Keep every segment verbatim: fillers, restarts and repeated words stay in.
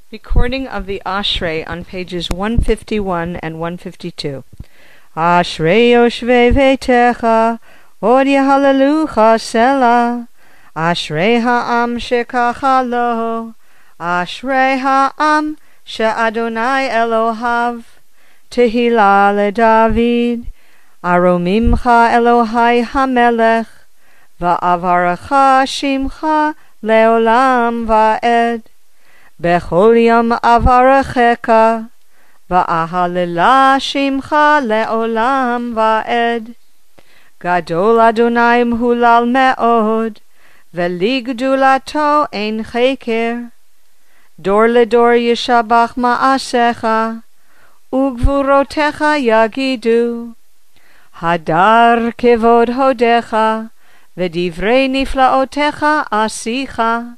Recording of the Ashrei on pages one fifty-one and one fifty-two. Ashrei yoshvei veitecha, od yehalelucha Selah. Ashrei ha'am shekacha lo, Ashrei ha'am she'Adonai Elohav. Tehillah leDavid, aromimcha Elohai hamelech, va'avarecha shimcha leolam va'ed. Bechol yom avarechecha, va'ahalela shimcha leolam va'ed. Gadol Adonai mhulal me'od, veligdulato ein cheker. Dor ledor yishabach ma'asecha, ugvurotecha yagidu. Hadar kevod hodecha, v'divrei niflaotecha asicha.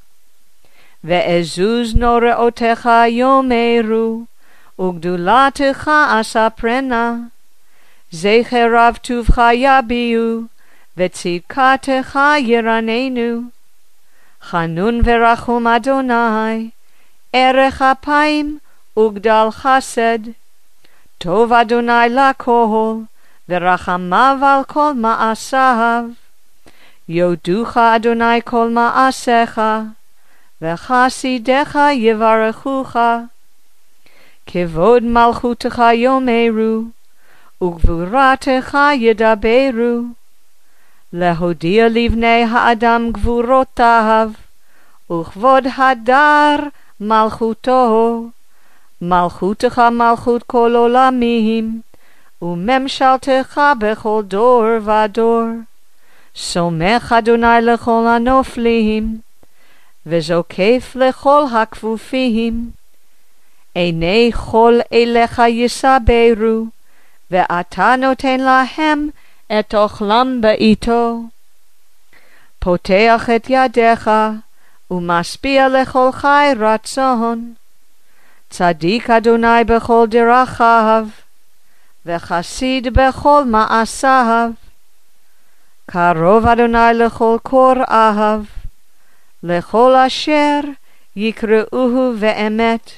Ve'ezuz noreotecha yomeru, ugdulatecha asaprena. Zecherav tuvcha yabiu, vetzidkatecha yiranenu. Chanun verachum Adonai, erech apayim ugdal chased. Tov Adonai lakol, verachamav al kol ma'asav. Yoducha Adonai kol ma'asecha, v'chasidecha yivarechucha. Kevod malchutecha yomeru, ugvuratecha yedaberu. Lehodia livnei ha'adam gvurotav, uchvod hadar malchuto. Malchutecha malchut kol olamim, umemshaltecha bechol dor vador. Somech Adonai lechol hanoflim, וזוקף לכל הכפופים. עיני כל אליך יסברו, ואתה נותן להם את אוכלם בעיתו. פותח את ידיך, ומשביע לכל חי רצון. צדיק אדוני בכל דרכיו, וחסיד בכל מעשיו. קרוב אדוני לכל קוראיו, לכל אשר יקראוהו באמת.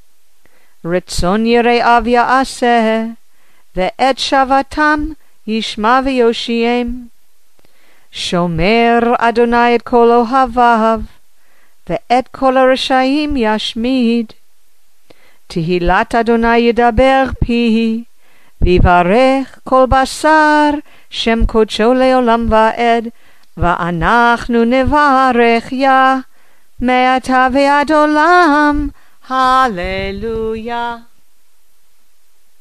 רצון יראיו יעשה, ואת שבתם ישמע ויושיעם. שומר אדוני את כל אוהביו, ואת כל הרשעים ישמיד. תהילת אדוני ידבר פיי, ויברך כל בשר שם קודשו לעולם ועד. ואנחנו נברך יה מעתה ועד עולם. הללויה.